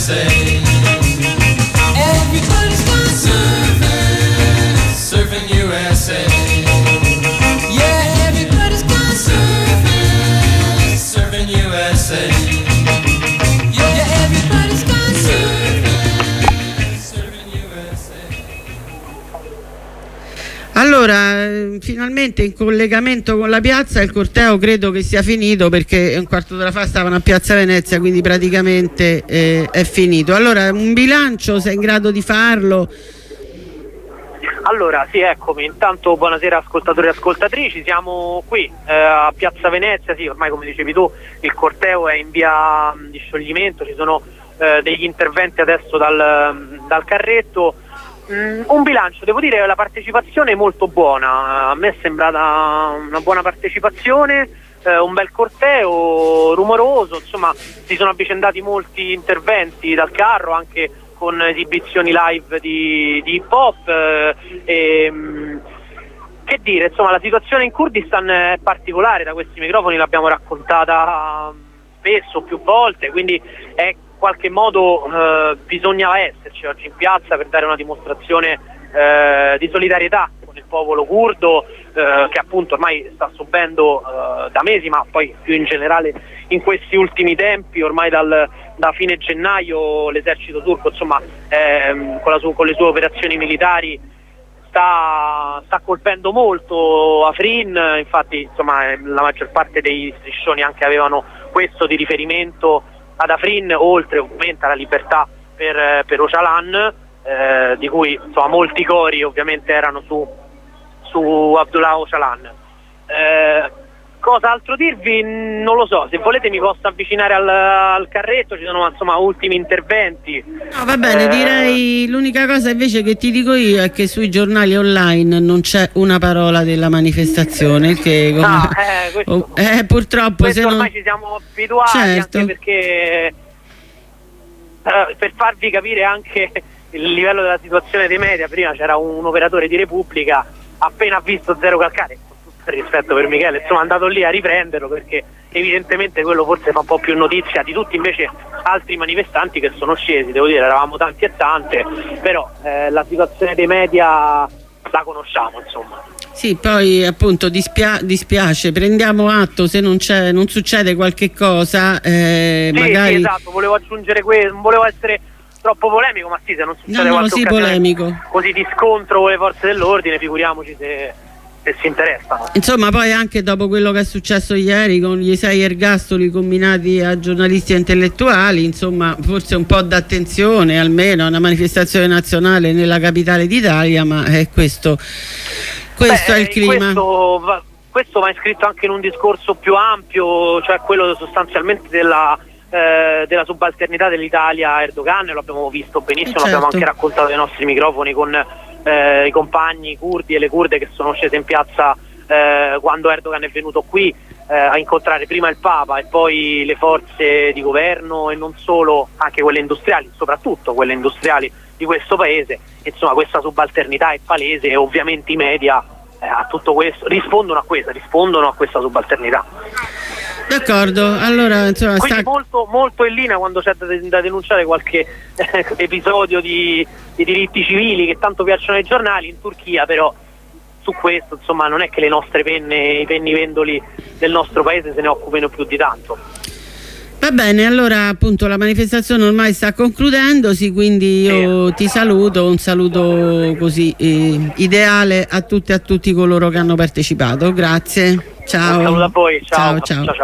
USA. Everybody's gone surfing, surfing USA. Yeah, everybody's gone surfing, surfing USA. Yeah, everybody's gone surfing, surfing USA. Allora, finalmente in collegamento con la piazza il corteo credo che sia finito, perché un quarto d'ora fa stavano a Piazza Venezia, quindi praticamente è finito. Allora, un bilancio, sei in grado di farlo? Allora, sì, eccomi. Intanto buonasera ascoltatori e ascoltatrici, siamo qui a Piazza Venezia. Sì, ormai come dicevi tu il corteo è in via di scioglimento, ci sono degli interventi adesso dal carretto. Un bilancio, devo dire, la partecipazione è molto buona, a me è sembrata una buona partecipazione, un bel corteo, rumoroso, insomma si sono avvicendati molti interventi dal carro, anche con esibizioni live di hip hop, che dire, insomma la situazione in Kurdistan è particolare, da questi microfoni l'abbiamo raccontata spesso, più volte, quindi è qualche modo bisognava esserci oggi in piazza per dare una dimostrazione di solidarietà con il popolo curdo, che appunto ormai sta subendo da mesi, ma poi più in generale in questi ultimi tempi, ormai da fine gennaio l'esercito turco, insomma, con le sue operazioni militari sta colpendo molto Afrin. Infatti, insomma, la maggior parte dei striscioni anche avevano questo di riferimento ad Afrin, oltre ovviamente alla libertà per Öcalan, di cui insomma molti cori ovviamente erano su Abdullah Öcalan. Cosa altro dirvi? Non lo so, se volete mi posso avvicinare al carretto, ci sono insomma ultimi interventi. No, va bene, direi l'unica cosa invece che ti dico io è che sui giornali online non c'è una parola della manifestazione, che purtroppo questo se ormai non... ci siamo abituati, certo. Anche perché per farvi capire anche il livello della situazione dei media, prima c'era un operatore di Repubblica, appena visto Zero Calcare, rispetto per Michele, insomma è andato lì a riprenderlo, perché evidentemente quello forse fa un po' più notizia di tutti invece altri manifestanti che sono scesi. Devo dire, eravamo tanti e tante, però la situazione dei media la conosciamo, insomma. Sì, poi appunto dispiace, prendiamo atto se non succede qualche cosa, magari... Sì, esatto, volevo aggiungere questo, non volevo essere troppo polemico, ma sì, se non succede qualche occasione polemico così di scontro con le forze dell'ordine, figuriamoci se si interessano. Insomma, poi anche dopo quello che è successo ieri con gli 6 ergastoli comminati a giornalisti e intellettuali, insomma forse un po' d'attenzione almeno a una manifestazione nazionale nella capitale d'Italia, ma questo è il clima. Questo va iscritto anche in un discorso più ampio, cioè quello sostanzialmente della subalternità dell'Italia a Erdogan. Lo abbiamo visto benissimo, certo. L'abbiamo anche raccontato ai nostri microfoni con i compagni curdi e le kurde che sono scese in piazza quando Erdogan è venuto qui a incontrare prima il Papa e poi le forze di governo, e non solo, anche quelle industriali, soprattutto quelle industriali di questo paese. Insomma, questa subalternità è palese e ovviamente i media a tutto questo rispondono a questa subalternità. D'accordo, allora insomma quindi molto, molto in linea quando c'è da denunciare qualche episodio di diritti civili che tanto piacciono ai giornali in Turchia, però su questo insomma non è che le nostre i pennivendoli del nostro paese se ne occupino più di tanto. Va bene, allora appunto la manifestazione ormai sta concludendosi, quindi io ti saluto, un saluto così ideale a tutte e a tutti coloro che hanno partecipato. Grazie, ciao. Un saluto a voi, ciao.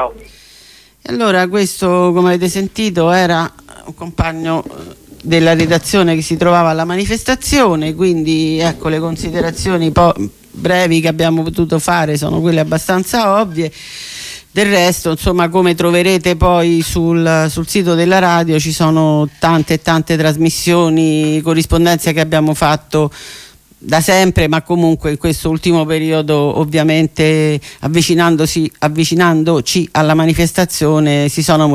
E allora questo, come avete sentito, era un compagno della redazione che si trovava alla manifestazione, quindi ecco, le considerazioni brevi che abbiamo potuto fare sono quelle abbastanza ovvie. Del resto, insomma, come troverete poi sul sito della radio ci sono tante trasmissioni, corrispondenze che abbiamo fatto da sempre, ma comunque in questo ultimo periodo, ovviamente avvicinandoci alla manifestazione, si sono